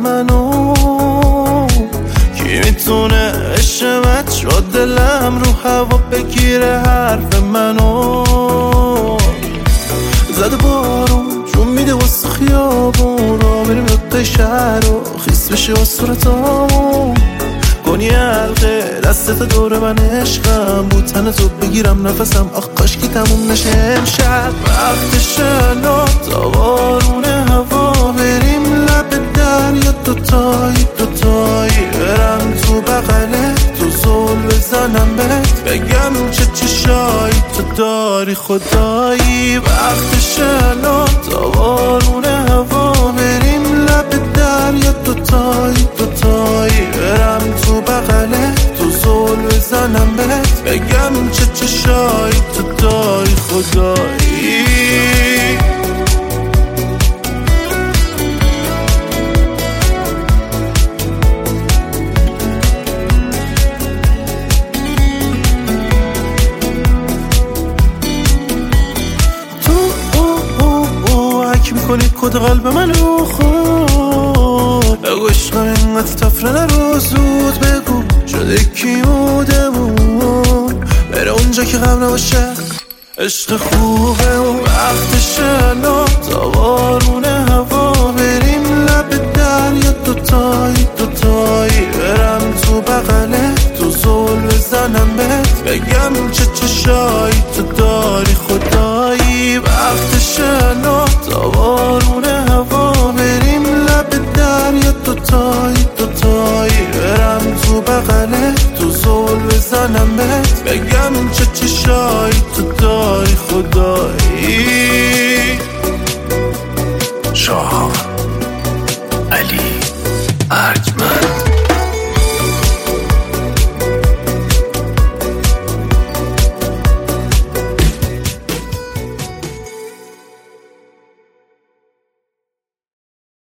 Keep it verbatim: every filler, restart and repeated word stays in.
منو کی میتونه عشقت شد دلم رو هوا بگیره حرف منو زده بارون جون میده واسه خیابون را بریم یاد شهر و خیس بشه و صورتامون کنی حلقه دستت دور من عشقم بود تن تو بگیرم نفسم آخ کاش که تموم نشه امشب وقت شنا تا بارون هوا بریم لب دریا دوتایی دوتایی برم تو بغله تو زول بزنم بهت بگم چه چشایی تو داری خدایی وقت شنا تا بارون هوا بریم لب دریا دوتایی دوتایی برم تو بغله تو زول بزنم بهت بگم چه چشایی تو داری خدایی میکنی کد قلب منو خود بگو عشقم اینقدر تفره نرو زود بگو شده کیودمون بره اونجا که غم نباشه عشق خوبه و وقت شنا تا بارون هوا بریم لب دریا دوتایی دوتایی برم تو بغله تو زول بزنم بهت بگم چه چشایی تو داری خدایی وقت شنا تا بارون هوا بریم لب دریا دوتایی دوتایی برم تو بغله تو زول بزنم بهت بگم چه چشایی تو داری خدایی شاه